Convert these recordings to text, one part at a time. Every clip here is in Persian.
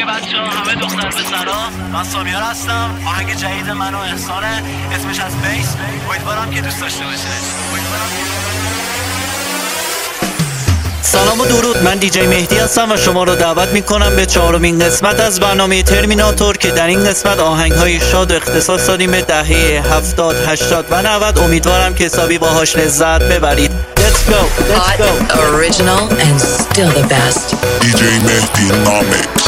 بچه‌ها همه دختر پسرا، من سامیار هستم. آهنگ جدید من و احسانه، اسمش از بیس. امیدوارم که دوست داشته باشه. سلام و درود، من دیجی مهدی هستم و شما رو دعوت میکنم به 4مین قسمت از برنامه ترمیناتور که در این قسمت آهنگ‌های شاد اختصاص دادیم به دهه 70، 80 و 90. امیدوارم که حسابی باهاش لذت ببرید. Let's go. Hot, original and still the best. DJ Mehdi Namix.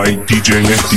by DJ Mehdi.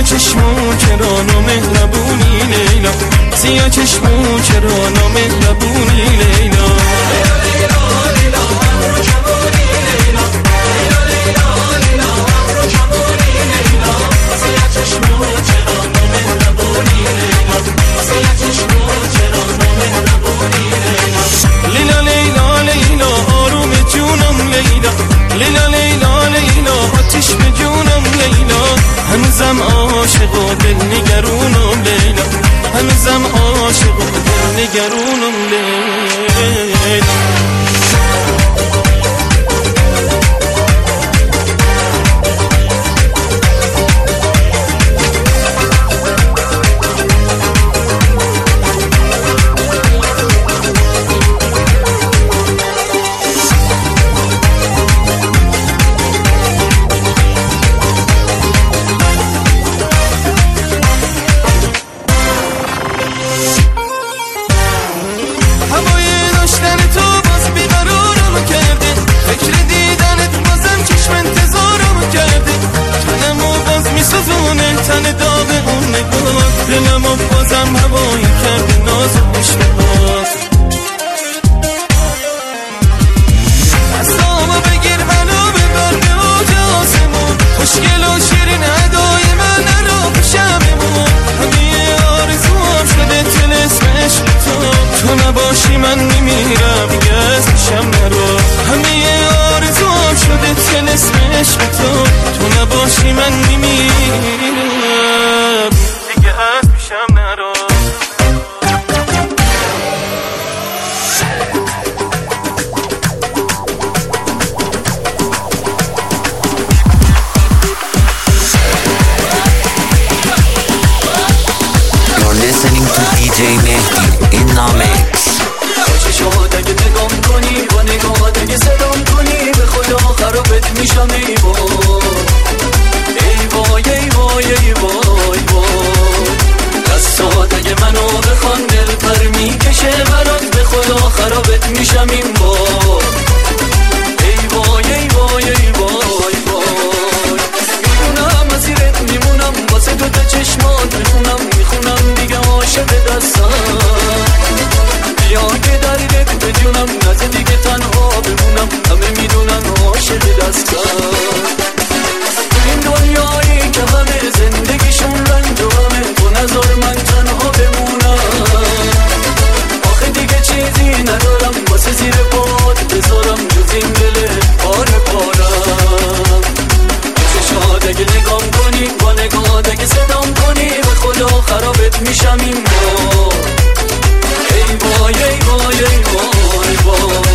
چشمو چرا نامهربونی لیلا سیاه چشمو چرا نامهربونی لیلا لیلا لیلا ابرو جوونی لیلا لیلا لیلا لیلا ابرو جوونی لیلا سیاه چشمو چرا نامهربونی لیلا سیاه چشمو چرا نامهربونی لیلا لیلا لیلا آروم جونم لیلا لیلا لیلا لیلا آتیش به جونم لیلا هنوزم عاشق و دل نگرونم لیلا هنوزم عاشق و دل نگرونم لیلا دلم و بازم هوایی کرده ناز و عشقات دستامو بگیر منو ببر به اوج آسمون خوشگل و شیرین ادای من نرو پیشمون همه آرزوام شده طلسم عشق تو نباشی من میمیرم دیگه از پیشم نرو همه آرزوام شده طلسم عشق تو نباشی من میمیرم از پیشم نرو You're listening to DJ Mehdi in the mix. چشمات اگه نگام کنی با نگاهات اگه صدام کنی به خدا خرابت میشم ای وای ای وای ای وای وای دستات اگه منو بخوان دل پر میکشه برات به خدا خرابت میشم این بار ای وای ای وای ای وای وای میدونم مسیرت میمونم واسه دوتا چشمات میخونم دیگه عاشق دستم بیا که دردت به جونم نزد دیگه تنها بمونم همه میدونم عاشق دستم این دنیایی که همه زندگیشون رنج و همه تو نظر من تنها بمونم آخه دیگه چیزی ندارم واسه زیر پات بذارم جز این دل پاره پارم چشات اگه نگام کنی با نگاهات اگه صدام کنی به خدا خرابت میشم این بار ای وای ای وای ای وای وای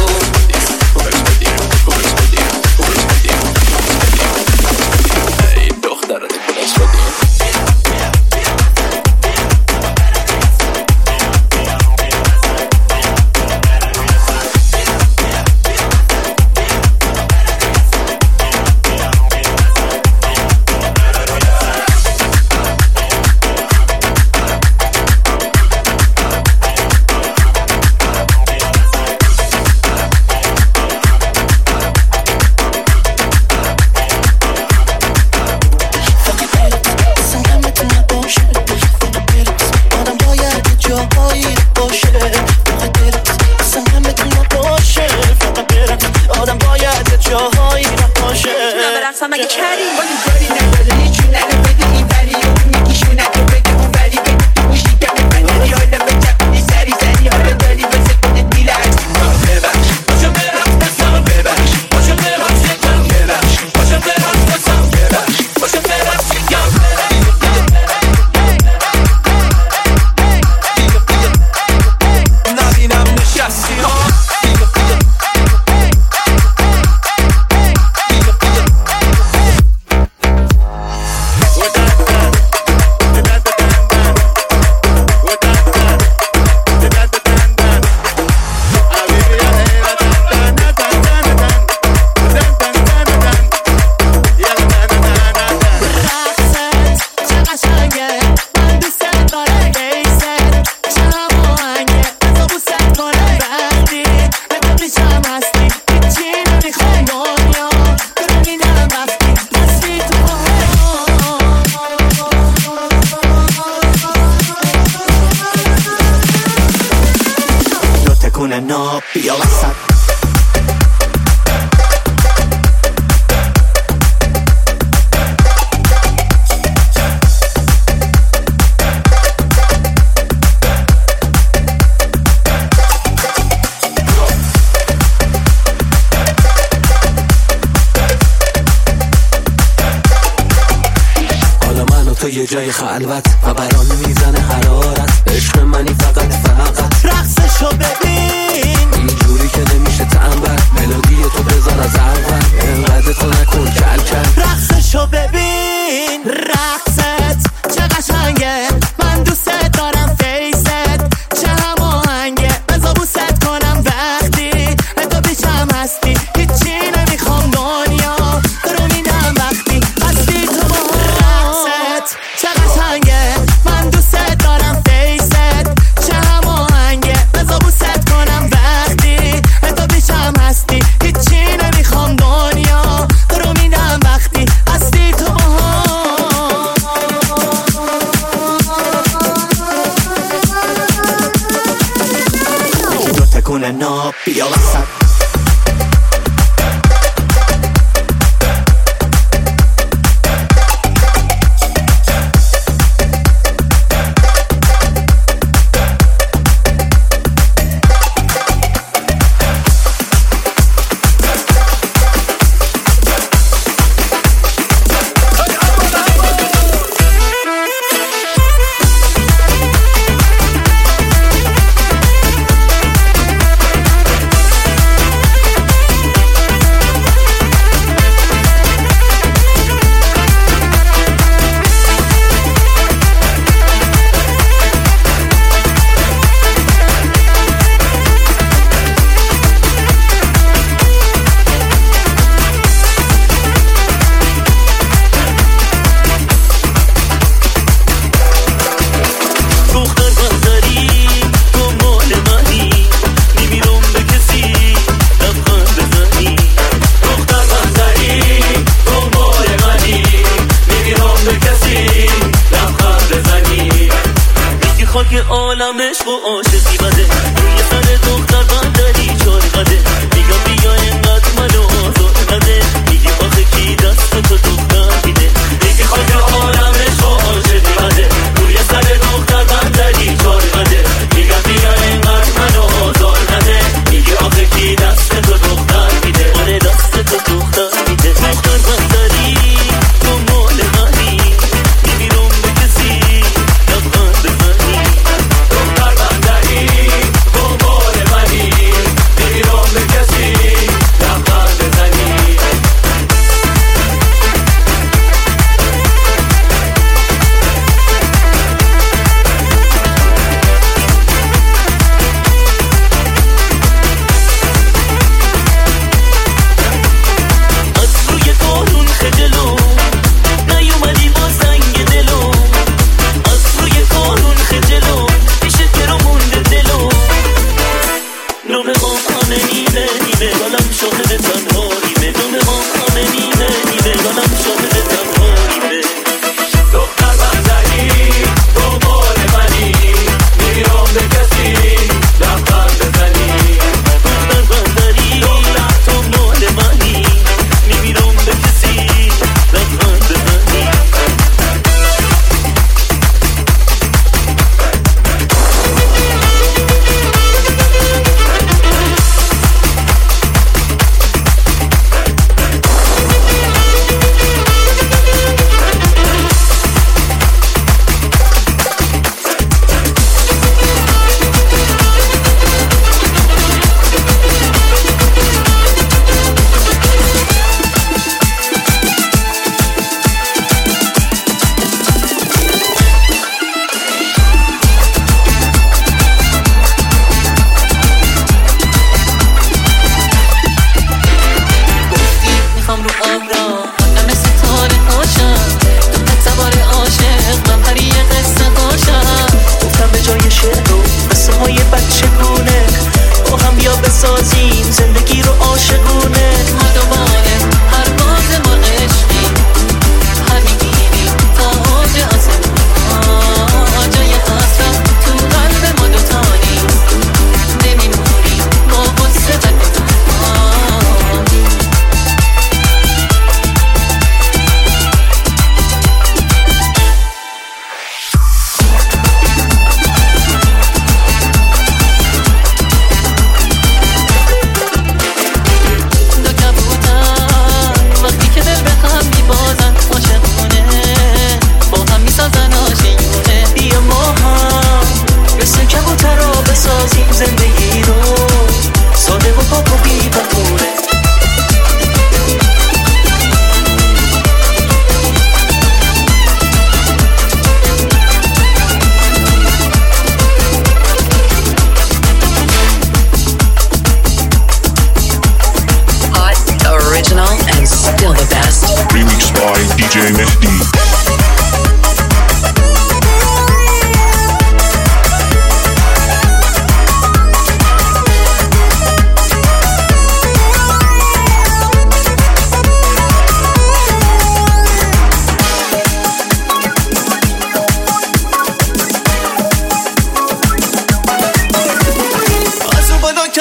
تکونه ناب بیا وسط. تو یه جای خلوت و برام میزنه حرارت، عشق منی فقط رقصشو ببین اینجوری که نمیشه تنبل، ملودی تو بذار از اول، انقدر تو نکن کل کل. رقصشو ببین رقصت چه قشنگه، من دوست دارم فیست چه هماهنگه، بذار بوست کنم وقتی تو بیچم هستی، هیچی نمیخوام دنیا رو میدم وقتی هستی تو با رقصت چه قشنگه، من دوست دارم فیست چه هماهنگه، بذار بوست کنم وقتی تو بیچم هستی، هیچی نمیخوام دنیا رو میدم وقتی هستی تو با دو تکونه ناب بیا وسط. عالمش با عاشقی بده، روی سر دختر بندری چار قده، میگم بیا اینقدر منو آزار نده، میگی آخه کی دست تو دختر میده، میگی خاک عالمش با عاشقی بده، روی سر دختر بندری چار قده، میگم بیا اینقدر منو آزار نده، میگی آخه کی دست تو دختر میده، آره دست تو دختر میده. دختر بندری تو مال منی، نمیرم به کسی لبخند بزنی، دختر بندری تو مال منی، نمیرم به کسی لبخند بزنی. از روی قانون خجلو نیومدی با زنگ دلو، از روی قانون خجلو میشه که رو مونده دلو، نومه آمه نیمه نیمه گلم شاهد تنهاییمه، نومه آمه نیمه نیمه گلم شاهد تنهاییمه. دختر بندری تو مال منی، نمیرم به کسی لبخند بزنی، دختر بندری تو مال منی، نمیرم به کسی لبخند بزنی.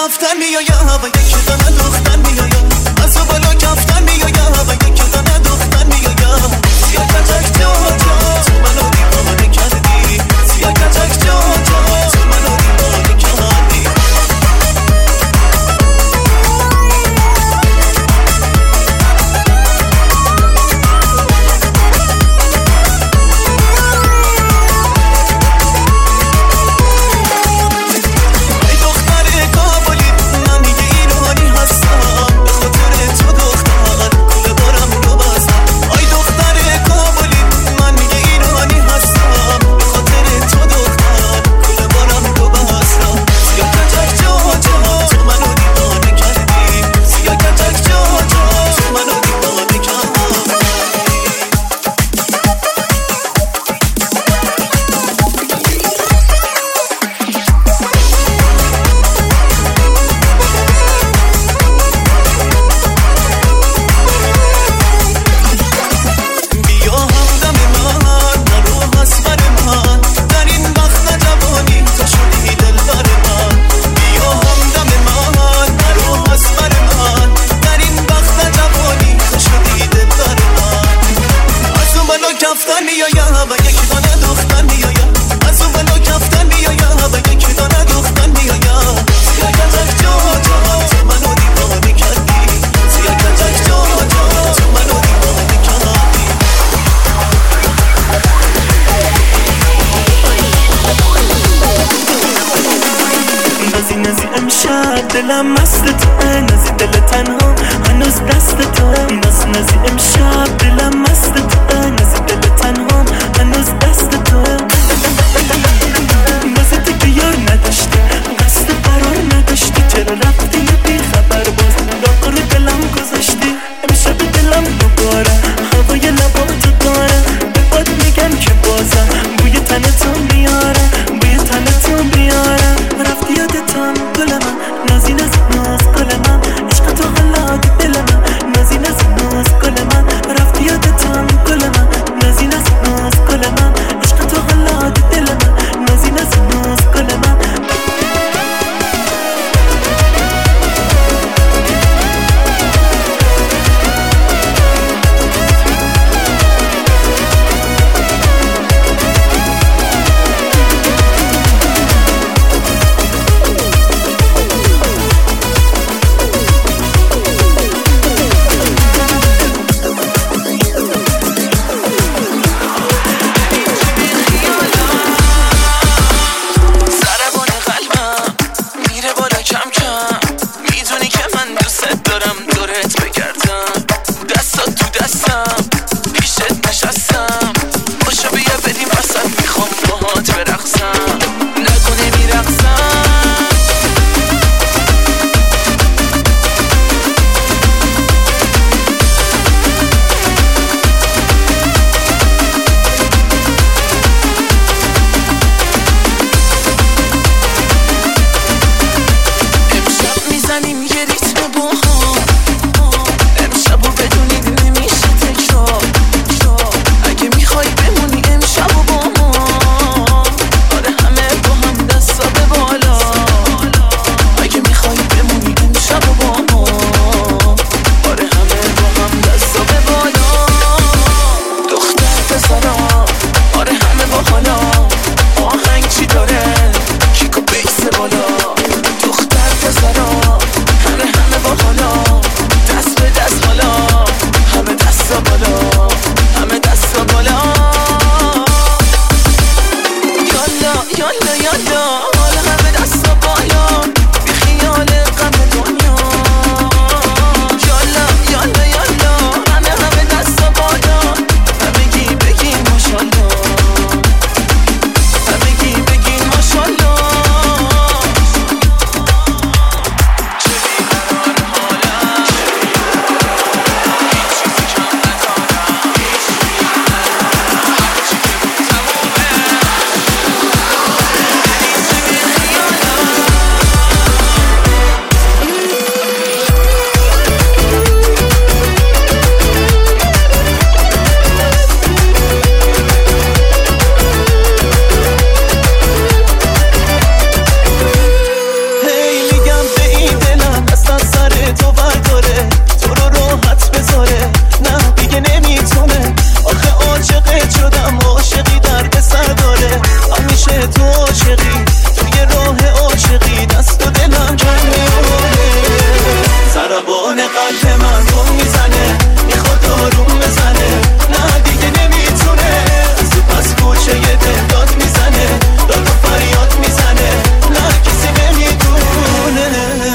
کفتن میایم و یک دانه دختر میایم از او بالا کفتن میایم و یک دانه دختر میایم سیاه کچک جا جا تو منو دیوانه کردی سیاه کچک جا جا تو منو دیوانه کردی کفتن میایم و یک دانه دختر میایم از اون بلا کفتن میایم و یک دانه دختر میایم سیاه کچک جا جا تو منو دیوانه کردی سیاه کچک جا جا تو منو دیوانه کردی نازی نازی امشب دلم مست تو نازی دل تنها هنوز دست تو ناز نازی امشب دلم مست تو نازی دل تنها هنوز دست تو نازی دیگه یار نداشتی قصد قرار نداشتی چرا رفتی یه بی خبر باز داغ رو دلم گذاشتی امشب دلم دوباره هوای لباتو داره به باد میگم که بازم بوی تن تو میاره بوی تن تو میاره رفتی یادتم گل من نازی نازی ناز گل من عشق تو حالا دل من نازی نازی ناز گل من رفتی یادتم گل من نازی نازی ناز گل من قلب من گم میزنه میخواد آروم بزنه نه دیگه نمیتونه زود پس کوچه یه دل داد میزنه داد و فریاد میزنه نه کسی نمیدونه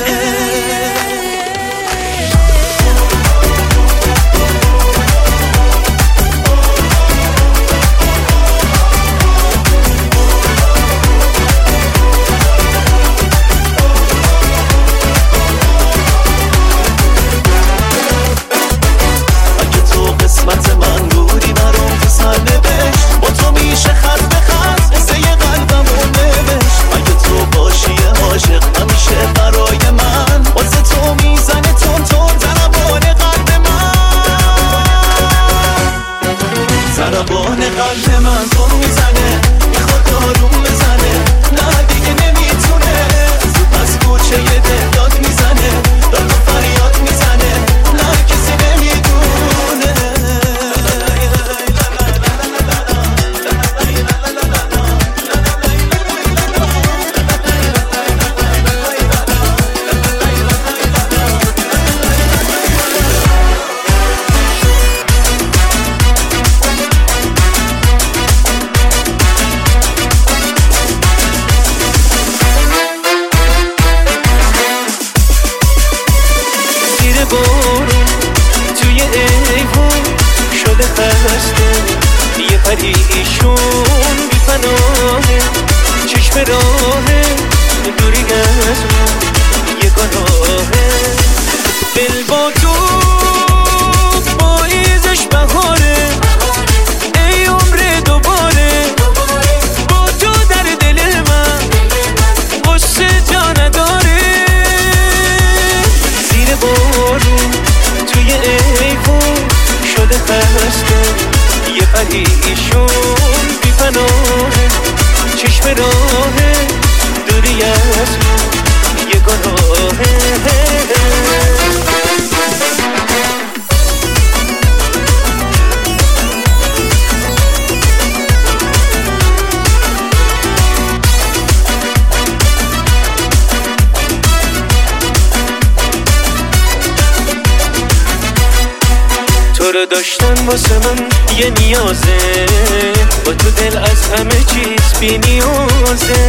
داشتن واسه من یه نیازه با تو دل از همه چیز بی نیازه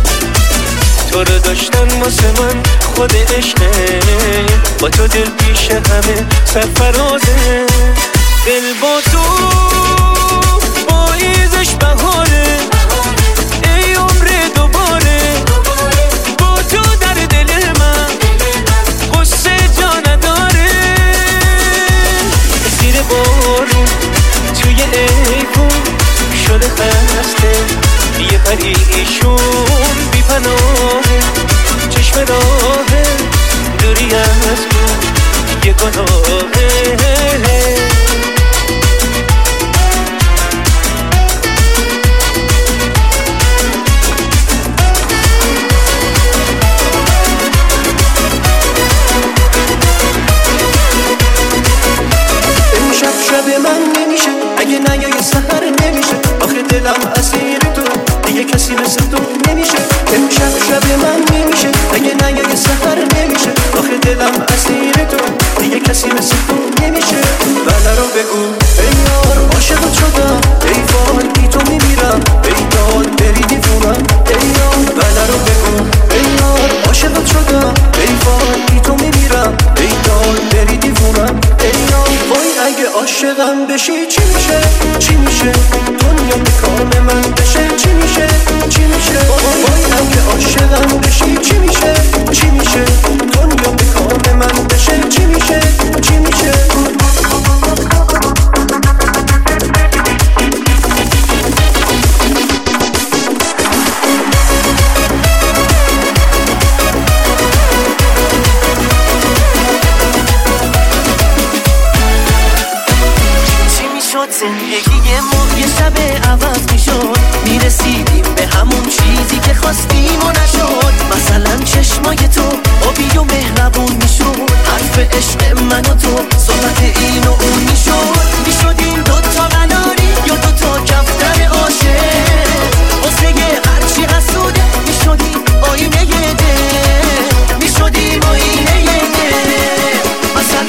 تو رو داشتن واسه من خود عشقه با تو دل پیش همه سرفرازه دل با تو پاییزش بهاره ای عمر دوباره با تو در دل من غصه جا نداره زیر بارون توی ایفون شده خسته یه پریشون بی پناهه چشم راهه دوری از تو یه گناهه شب من نمیشه اگه نیای سحر نمیشه آخه دلم اسیر تو دیگه کسی مثل تو نمیشه امشب شب من نمیشه اگه نیای سحر نمیشه آخه دلم اسیر تو دیگه کسی مثل تو نمیشه بله رو بگو ای یار عاشقت شدم ای وای بی تو میمیرم ای داد بری دیوونم ای یار بله رو بگو ای یار عاشقت شدم ای وای بی تو میمیرم ای داد بری دیوونم ای یار وای اگه عاشقم بشی چی میشه چی میشه دنیا به کام من بشه چی میشه چی میشه وای اگه عاشقم بشی چی میشه چی میشه دنیا به کام من بشه چی میشه چی میشه زندگی ما یه شب عوض میشد میرسیدیم به همون چیزی که خواستیم و نشد مثلا چشمای تو آبی و مهربون میشد حرف عشق من و تو صحبت این و اون میشدیم دوتا قناری یا دوتا کفتر عاشق واسه هرچی حسوده میشدیم آینه دل میشدیم آینه دل مثلا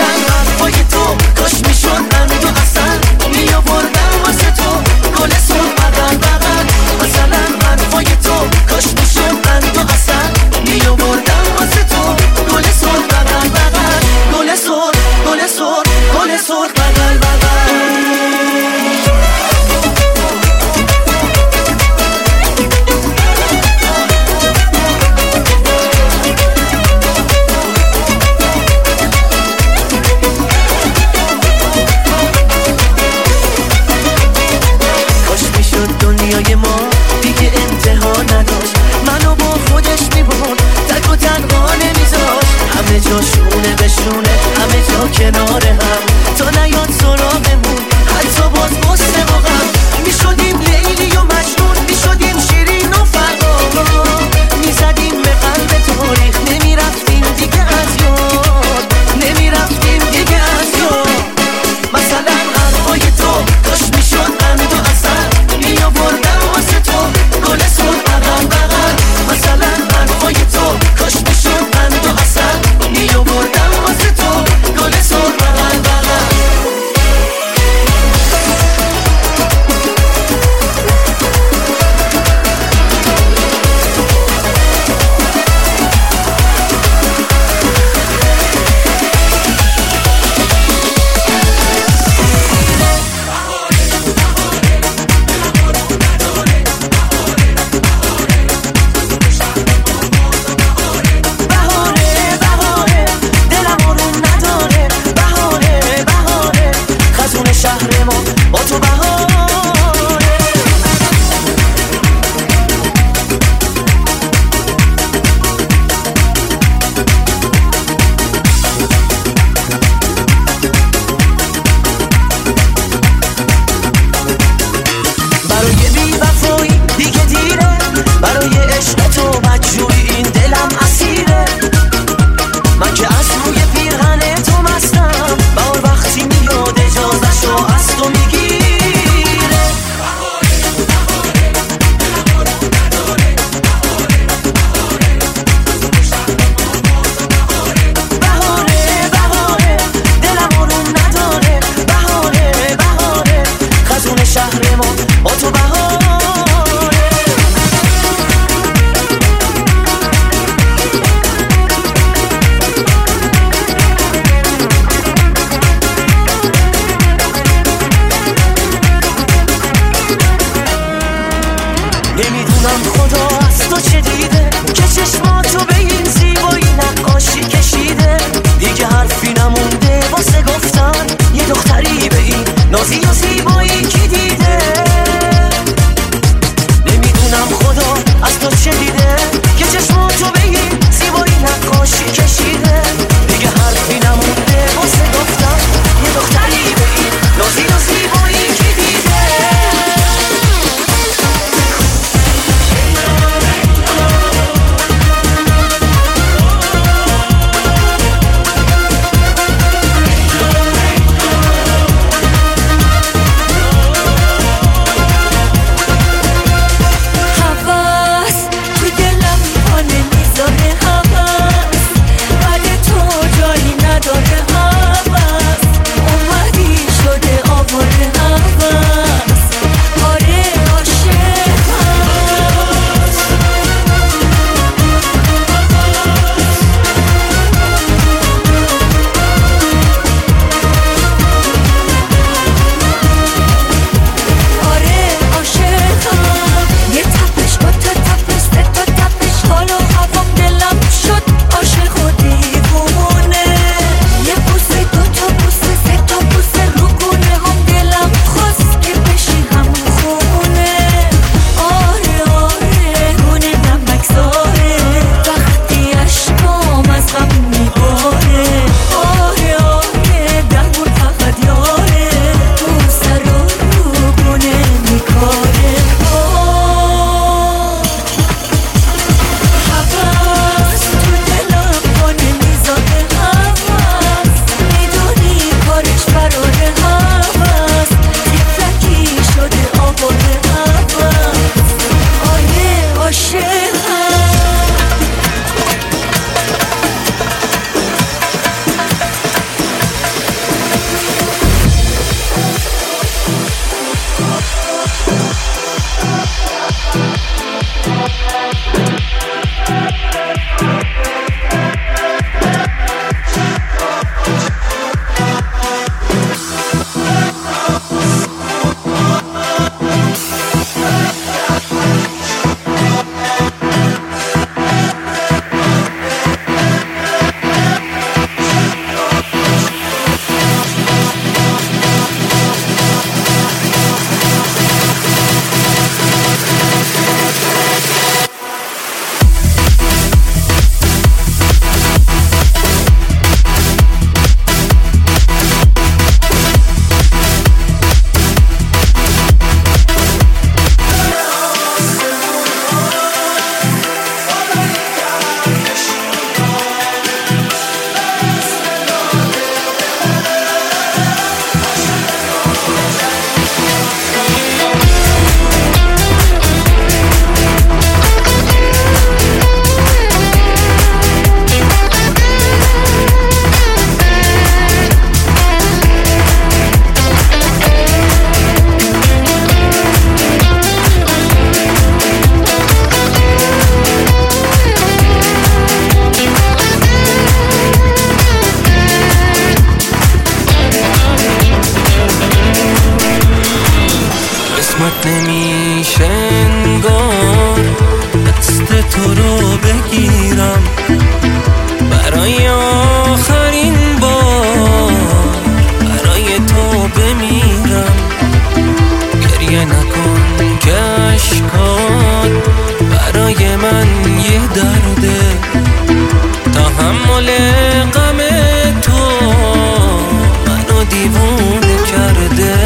مال غم تو منو دیوونه کرده.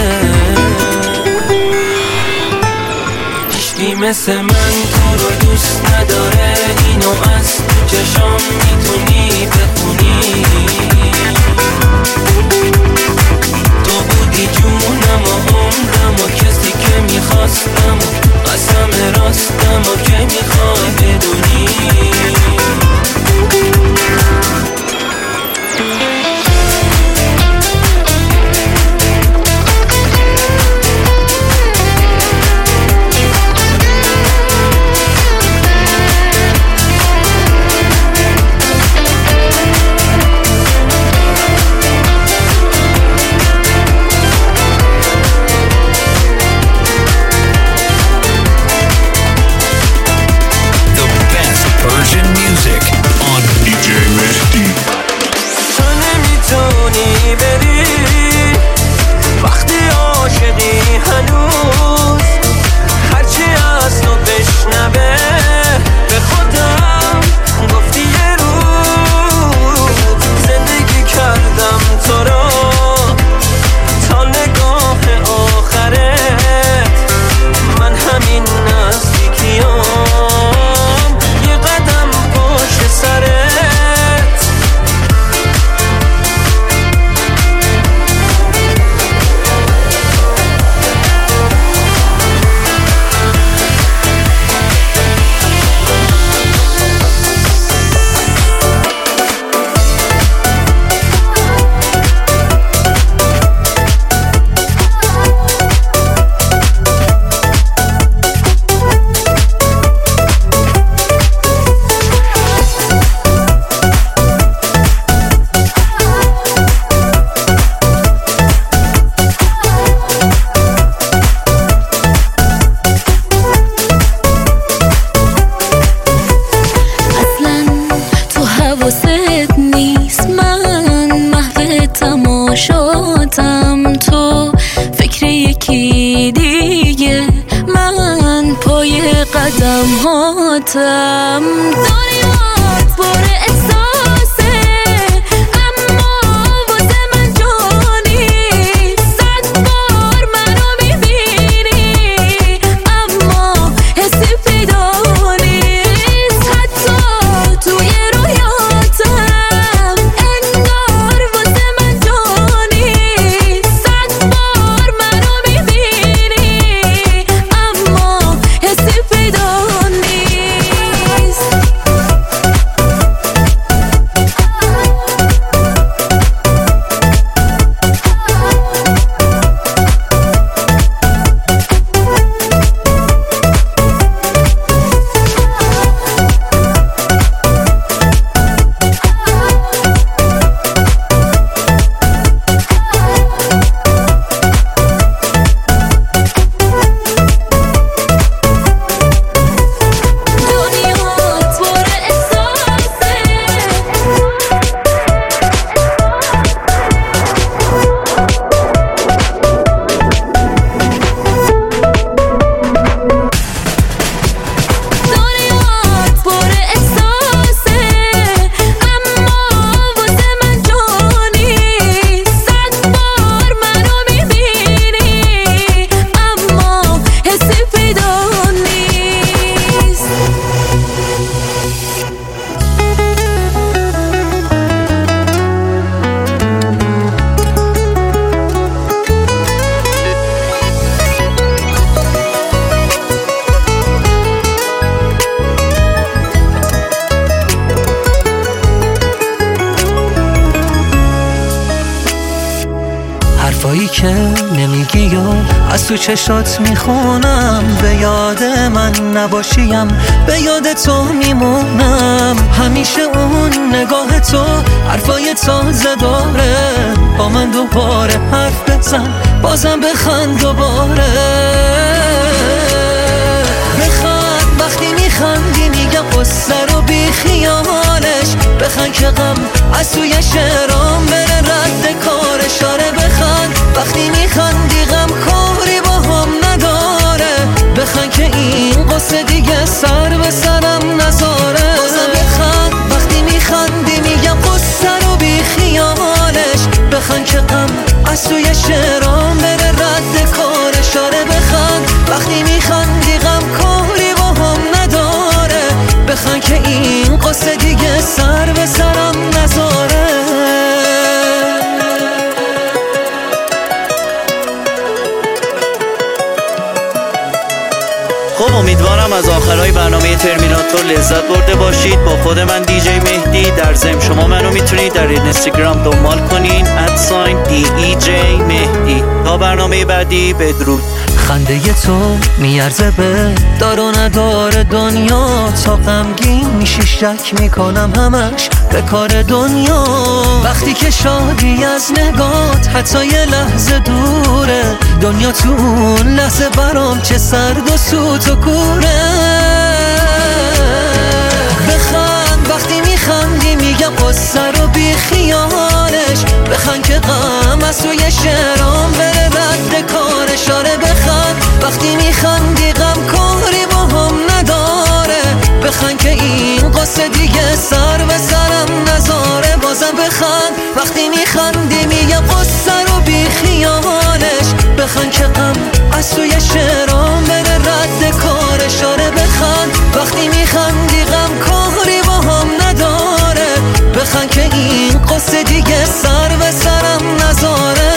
هیچکی مثل من تو رو دوست نداره، اینو از تو چشام میتونی بخونی. تو بودی جونم و عمرم و کسی که میخواستم و قسم راستم و که میخوای بدونی. شدم تو فکر یکی دیگه، من پای قدم هاتم. دنیات پر احساسه اما واسه من جانی، 100 بار منو میبینی اما حسی پیدا نیست. حتی توی رویاتم انگار واسه من جانی، 100 بار منو میبینی اما حسی پیدا نیست. حرفایی که نمیگی و از تو چشات میخونم، به یاد من نباشیم به یاد تو میمونم. همیشه اون نگاه تو حرفای تازه داره، با من دوباره حرف بزن بازم بخند دوباره. بخند وقتی میخندی میگم قصه رو بی خیالش، بخند که غم از توی شعرام بره رد کارش. آره بخند وقتی میخندی غم کاری با هم نداره، بخند که این قصه دیگه سر به سرم نذاره. بازم بخند وقتی میخندی میگم امیدوارم از آخرهای برنامه ترمیناتور لذت برده باشید. با خود من دیجی مهدی. در ضمن شما منو میتونید در اینستاگرام دنبال کنین @DEJ مهدی. تا برنامه بعدی، بدرود. خنده تو میارزه به دار و ندار دنیا. تا غمگین میشی شک میکنم همش به کار دنیا. وقتی که شادی از نگات حتی یه لحظه دوره، دنیا تو اون لحظه برام چه سرد و سوت و کوره. بخند وقتی میخندی میگم قصه رو بی خیالش. بخند که غم از توی شعرام بره رد کارش. آره بخند وقتی میخندی غم کاری با هم نداره. بخند که این قصه دیگه سر به سرم نذاره. بازم بخند وقتی میخندی میگم قصه رو بی خیالش. بخند که غم از توی شعرام بره رد کارش. آره بخند وقتی میخندی غم کاری با هم نداره. بخند که این قصه دیگه سر به سرم نذاره.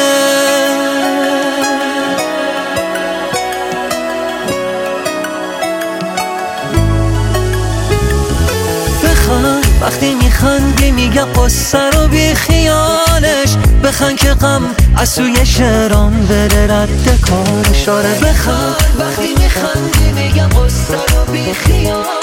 بخند وقتی میخندی میگه قصه رو بی خیالش. بخند که غم از توی شعرام بره رد کارش. آره بخند وقتی میخندی میگه قصه رو بی خیالش.